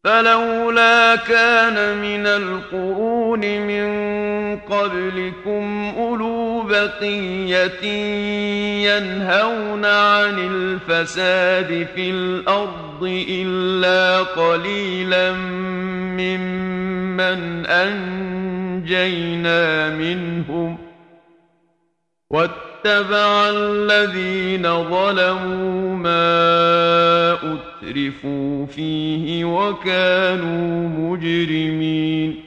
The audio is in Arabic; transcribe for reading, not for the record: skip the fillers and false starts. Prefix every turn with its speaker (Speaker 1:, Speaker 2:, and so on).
Speaker 1: فلولا كان من القرون من قبلكم أولو بقية ينهون عن الفساد في الأرض إلا قليلا ممن أنجينا منهم واتبع الذين ظلموا ما أترفوا فيه وكانوا مجرمين